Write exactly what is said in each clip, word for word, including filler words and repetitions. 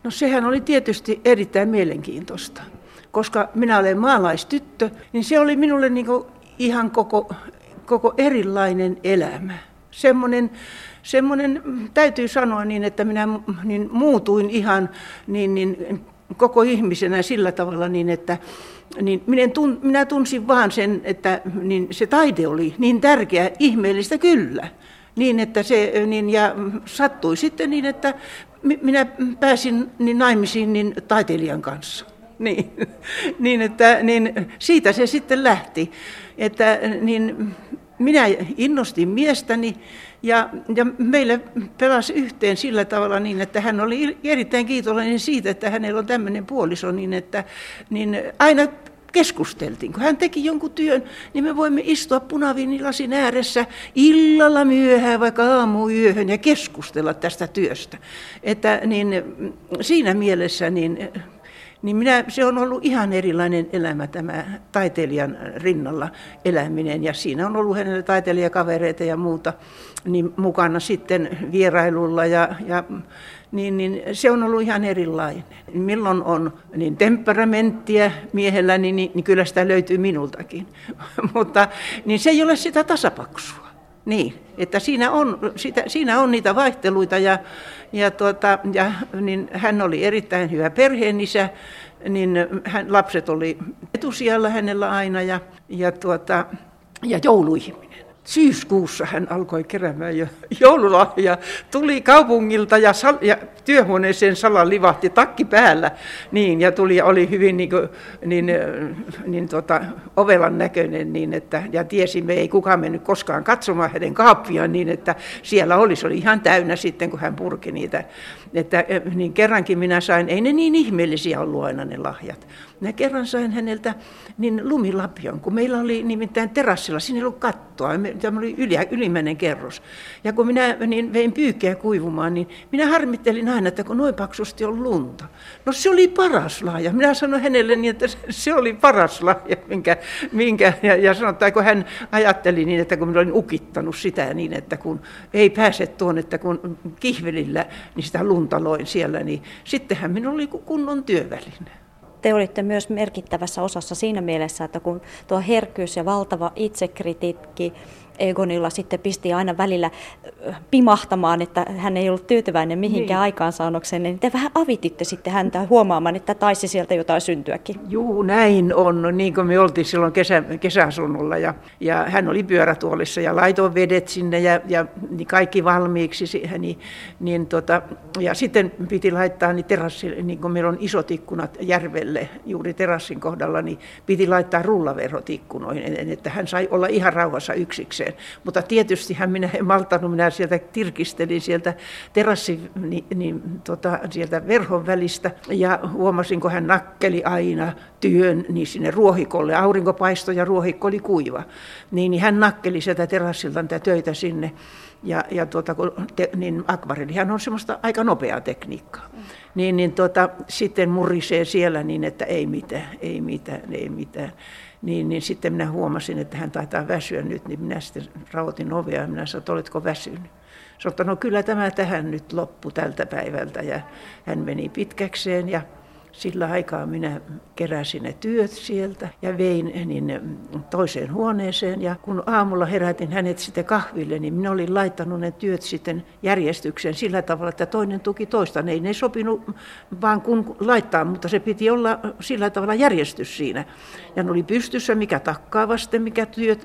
No sehän oli tietysti erittäin mielenkiintoista, koska minä olen maalaistyttö, niin se oli minulle niin kuin ihan koko, koko erilainen elämä. Semmoinen, semmoinen, täytyy sanoa niin, että minä niin muutuin ihan niin, niin, koko ihmisenä sillä tavalla niin, että niin minä, tun, minä tunsin vaan sen, että niin se taide oli niin tärkeä, ihmeellistä kyllä. Niin, että se, niin, ja sattui sitten niin, että minä pääsin niin naimisiin niin taiteilijan kanssa. Niin, niin, että, niin siitä se sitten lähti. Että, niin, minä innostin miestäni ja, ja meille pelasi yhteen sillä tavalla niin, että hän oli erittäin kiitollinen siitä, että hänellä on tämmöinen puoliso, niin että niin aina keskusteltiin. Kun hän teki jonkun työn, niin me voimme istua punaviinilasin ääressä illalla myöhään vaikka aamuyöhön ja keskustella tästä työstä. Että niin, siinä mielessä niin, niin minä, se on ollut ihan erilainen elämä tämä taiteilijan rinnalla eläminen. Ja siinä on ollut hänellä taiteilijakavereita ja muuta niin mukana sitten vierailulla ja, ja Niin, niin se on ollut ihan erilainen. Milloin on niin temperamenttia miehellä, niin, niin, niin kyllä sitä löytyy minultakin. Mutta niin se ei ole sitä tasapaksua. Niin, että siinä on, sitä, siinä on niitä vaihteluita ja, ja, tuota, ja niin hän oli erittäin hyvä perheenisä, niin hän, lapset oli etusijalla hänellä aina ja, ja, tuota, ja jouluihminen. Syyskuussa hän alkoi keräämään jo joululahjaa, tuli kaupungilta ja, sal- ja työhuoneeseen salan livahti takki päällä, niin, ja tuli, oli hyvin niin kuin, niin, niin tota, ovelan näköinen, niin että, ja tiesimme, ei kukaan mennyt koskaan katsomaan hänen kaappiaan, niin että siellä oli, se oli ihan täynnä sitten, kun hän purki niitä. Että, niin kerrankin minä sain, ei ne niin ihmeellisiä ollut aina ne lahjat. Minä kerran sain häneltä niin lumilapion, kun meillä oli nimittäin terassilla, siinä ei ollut kattoa, tämä oli yli, ylimmäinen kerros. Ja kun minä niin vein pyykkiä kuivumaan, niin minä harmittelin aina, että kun noin paksusti on lunta. No se oli paras lahja. Minä sanoin hänelle niin, että se oli paras lahja, minkä, minkä ja, ja sanotaan, kun hän ajatteli niin, että kun minä olin ukittanut sitä niin, että kun ei pääse tuon, että kun kihvelillä niin sitä lunta loin siellä, niin sittenhän minulla oli kunnon työväline. Te olitte myös merkittävässä osassa siinä mielessä, että kun tuo herkkyys ja valtava itsekritiikki Egonilla sitten pisti aina välillä pimahtamaan, että hän ei ollut tyytyväinen mihinkään niin aikaansaannokseen, niin te vähän avititte sitten häntä huomaamaan, että taisi sieltä jotain syntyäkin. Juu, näin on. No, niin kuin me oltiin silloin kesä, kesäasunnolla ja, ja hän oli pyörätuolissa ja laitoin vedet sinne ja, ja niin kaikki valmiiksi siihen. Niin, niin tota, ja sitten piti laittaa niin terassi, niin kuin meillä on isot ikkunat järvelle juuri terassin kohdalla, niin piti laittaa rullaverhot ikkunoihin, että hän sai olla ihan rauhassa yksikseen. Mutta tietysti hän minä en malttanut, minä sieltä tirkistelin sieltä terassin niin, niin, tota, sieltä verhon välistä ja huomasin, kun hän nakkeli aina työn niin sinne ruohikolle. Aurinko paistoi ja ruohikko oli kuiva. Niin, niin hän nakkeli sieltä terassilta niitä töitä sinne. Ja, ja tuota, te, niin akvarellihan on semmoista aika nopeaa tekniikkaa. Mm. Niin, niin tuota, sitten murisee siellä niin, että ei mitään, ei mitään, ei mitään. Niin, niin sitten minä huomasin, että hän taitaa väsyä nyt, niin minä sitten rauhoitin ovea ja minä sanoin, että oletko väsynyt? Sanoin, että no kyllä tämä tähän nyt loppu tältä päivältä ja hän meni pitkäkseen ja sillä aikaa minä keräsin ne työt sieltä ja vein niin toiseen huoneeseen. Ja kun aamulla herätin hänet sitten kahville, niin minä olin laittanut ne työt sitten järjestykseen sillä tavalla, että toinen tuki toista. Ne ei ne sopinut vaan kun laittaa, mutta se piti olla sillä tavalla järjestys siinä. Ja ne oli pystyssä, mikä takkaa vasten, mikä työt,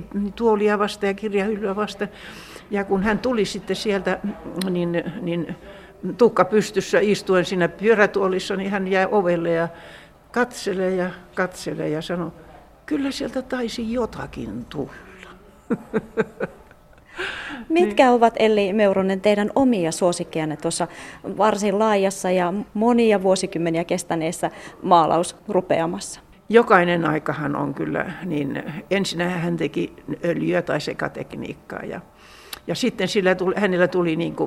tuolia vasten ja kirjahyllyä vasten. Ja kun hän tuli sitten sieltä, niin... niin tukka pystyssä istuen siinä pyörätuolissa, niin hän jäi ovelle ja katselee ja katselee ja sanoi, kyllä sieltä taisi jotakin tulla. Mitkä niin ovat, Elli Meuronen, teidän omia suosikkejanne tuossa varsin laajassa ja monia vuosikymmeniä kestäneessä maalausrupeamassa? Jokainen aikahan on kyllä, niin ensinnähän hän teki öljyä tai sekatekniikkaa ja, ja sitten sillä tuli, hänellä tuli niin kuin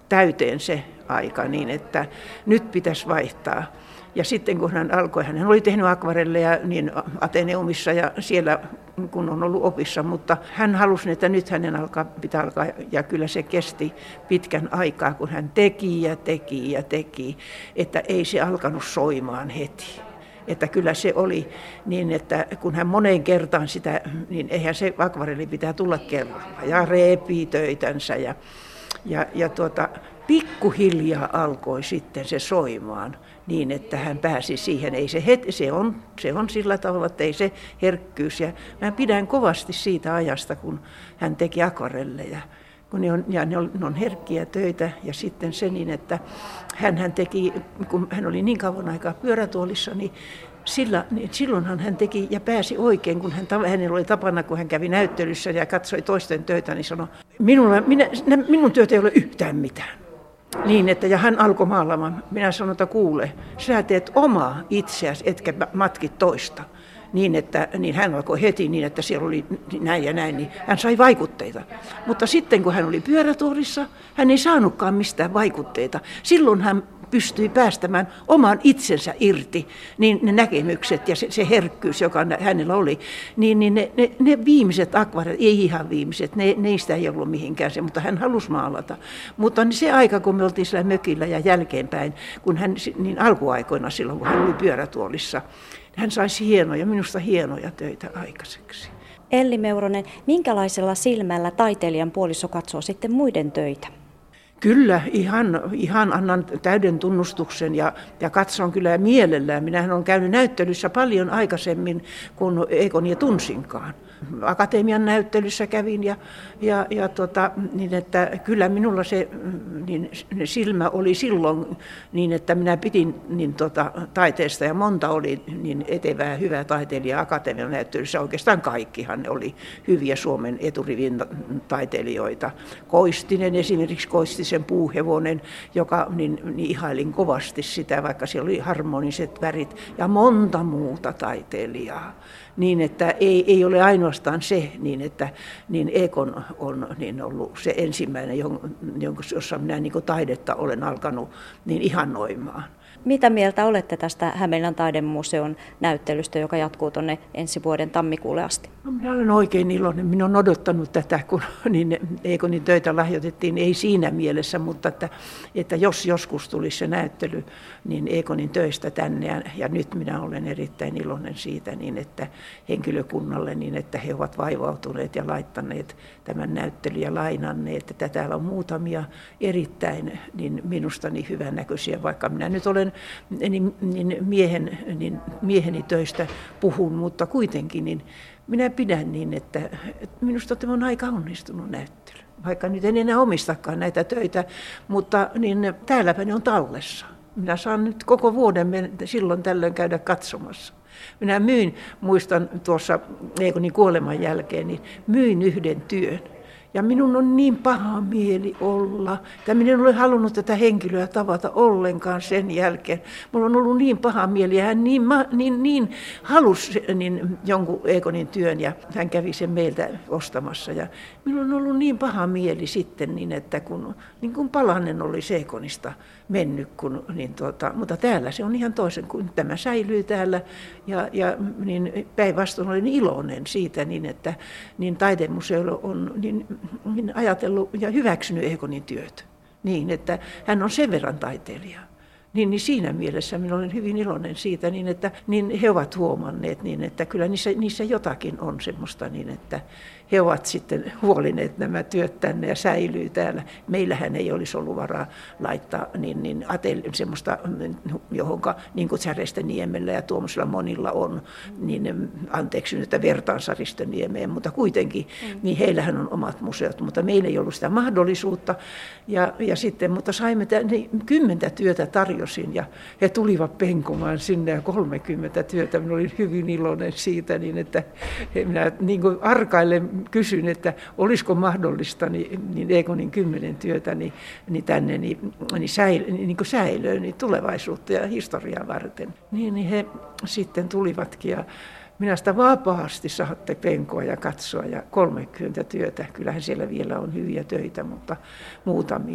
täyteen se aika niin, että nyt pitäisi vaihtaa. Ja sitten kun hän alkoi, hän oli tehnyt akvarelleja niin Ateneumissa ja siellä kun on ollut opissa, mutta hän halusi, että nyt hänen alkaa, pitää alkaa, ja kyllä se kesti pitkän aikaa, kun hän teki ja teki ja teki, että ei se alkanut soimaan heti. Että kyllä se oli niin, että kun hän moneen kertaan sitä, niin eihän se akvarelli pitää tulla kerralla ja repii töitänsä ja, ja, ja tuota, pikkuhiljaa alkoi sitten se soimaan niin, että hän pääsi siihen. Ei se, heti, se, on, se on sillä tavalla, että ei se herkkyys. Ja mä pidän kovasti siitä ajasta, kun hän teki akvarelleja. Kun ne on, ja ne on, ne on herkkiä töitä ja sitten se niin, että hän, hän teki, kun hän oli niin kauan aikaa pyörätuolissa, niin Sillä, niin silloinhan hän teki ja pääsi oikein, kun hän, hänellä oli tapana, kun hän kävi näyttelyssä ja katsoi toisten töitä, niin sanoi, minulla, minä, minun työtä ei ole yhtään mitään. Niin, että, ja hän alkoi maalaamaan. Minä sanoin, että kuule, sä teet omaa itseäsi, etkä matkit toista. Niin, että, niin hän alkoi heti niin, että siellä oli näin ja näin, niin hän sai vaikutteita. Mutta sitten kun hän oli pyörätuolissa, hän ei saanutkaan mistään vaikutteita. Silloin hän pystyi päästämään oman itsensä irti, niin ne näkemykset ja se, se herkkyys, joka hänellä oli, niin, niin ne, ne, ne viimeiset akvarelit, ei ihan viimeiset, ne, neistä ei ollut mihinkään se, mutta hän halusi maalata. Mutta se aika, kun me oltiin siellä mökillä ja jälkeenpäin, kun hän, niin alkuaikoina silloin, kun hän oli pyörätuolissa, hän saisi hienoja, minusta hienoja töitä aikaiseksi. Elli Meuronen, minkälaisella silmällä taiteilijan puoliso katsoo sitten muiden töitä? Kyllä, ihan, ihan annan täyden tunnustuksen ja, ja katson kyllä mielellään. Minähän olen käynyt näyttelyssä paljon aikaisemmin kuin Egonia tunsinkaan. Akatemian näyttelyssä kävin ja, ja, ja tota, niin että kyllä minulla se niin, silmä oli silloin niin, että minä pidin niin, tota, taiteesta ja monta oli niin etevää, hyvää taiteilija Akatemian näyttelyssä. Oikeastaan kaikkihan ne oli hyviä Suomen eturivin taiteilijoita. Koistinen esimerkiksi, Koistisen Puuhevonen, joka niin, niin ihailin kovasti sitä, vaikka siellä oli harmoniset värit ja monta muuta taiteilijaa. Niin, että ei, ei ole ainoastaan se, niin että niin Egon on niin ollut se ensimmäinen, jossa minä niin kuin taidetta olen alkanut niin ihannoimaan. Mitä mieltä olette tästä Hämeenlinnan taidemuseon näyttelystä, joka jatkuu tuonne ensi vuoden tammikuulle asti? No, minä olen oikein iloinen. Minä olen odottanut tätä, kun niin Egonin töitä lahjoitettiin. Ei siinä mielessä, mutta että, että jos joskus tulisi se näyttely niin Egonin töistä tänne. Ja, ja nyt minä olen erittäin iloinen siitä, niin että henkilökunnalle, niin että he ovat vaivautuneet ja laittaneet tämän näyttelyn ja lainanneet. Että täällä on muutamia erittäin niin minusta niin hyvännäköisiä, vaikka minä nyt olen niin, niin miehen, niin mieheni töistä puhun, mutta kuitenkin niin minä pidän niin, että, että minusta tämä on aika onnistunut näyttely. Vaikka nyt en enää omistakaan näitä töitä, mutta niin täälläpä ne on tallessa. Minä saan nyt koko vuoden silloin tällöin käydä katsomassa. Minä myin, muistan tuossa Egonin kuoleman jälkeen, niin myin yhden työn. Ja minun on niin paha mieli olla, että minä en ole halunnut tätä henkilöä tavata ollenkaan sen jälkeen. Minulla on ollut niin paha mieli ja hän niin, niin, niin halusi niin jonkun Egonin työn ja hän kävi sen meiltä ostamassa. Ja minulla on ollut niin paha mieli sitten, niin että kun, niin kun palanen oli Egonista mennyt, kun, niin tuota, mutta täällä se on ihan toisen, kun tämä säilyy täällä ja, ja niin päinvastoin olin iloinen siitä, niin että niin taidemuseolla on niin, niin ajatellut ja hyväksynyt Egonin työt niin, että hän on sen verran taiteilija. Niin, niin siinä mielessä minä olen hyvin iloinen siitä, niin että niin he ovat huomanneet, niin että kyllä niissä, niissä jotakin on semmoista, niin että he ovat sitten huolineet nämä työt tänne ja säilyy täällä. Meillähän ei olisi ollut varaa laittaa niin, niin atel, semmoista, johonka niin kuin Säresteniemellä ja tuommoisilla monilla on, niin anteeksi nyt, että vertaan Saristoniemeen, mutta kuitenkin, mm. niin heillähän on omat museot, mutta meillä ei ollut sitä mahdollisuutta. Ja, ja sitten, mutta saimme tämän, niin kymmentä työtä tarjosin ja he tulivat penkomaan sinne ja kolmekymmentä työtä. Minä olin hyvin iloinen siitä, niin että minä niin kuin arkailen kysyn, että olisiko mahdollista niin, niin Egonin kymmenen työtä niin, niin tänne niin, niin, säil, niin, niin säilöön niin tulevaisuutta ja historiaa varten. Niin, niin he sitten tulivatkin ja minä sitä vapaasti saatte penkoa ja katsoa ja kolmekymmentä työtä. Kyllähän siellä vielä on hyviä töitä, mutta muutamia.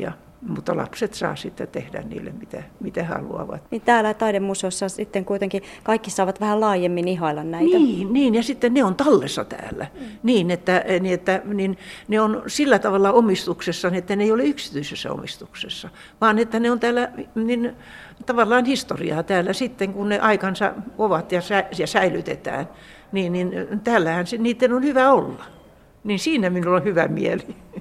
mutta lapset saa sitten tehdä niille mitä, mitä haluavat. Niin täällä taidemuseossa sitten kuitenkin kaikki saavat vähän laajemmin ihailla näitä. Niin, niin ja sitten ne on tallessa täällä. Mm. Niin, että, niin, että niin, ne on sillä tavalla omistuksessa, että ne ei ole yksityisessä omistuksessa, vaan että ne on täällä niin, tavallaan historiaa täällä sitten, kun ne aikansa ovat ja, sä, ja säilytetään. Niin, niin täällähän se, niiden on hyvä olla. Niin siinä minulla on hyvä mieli.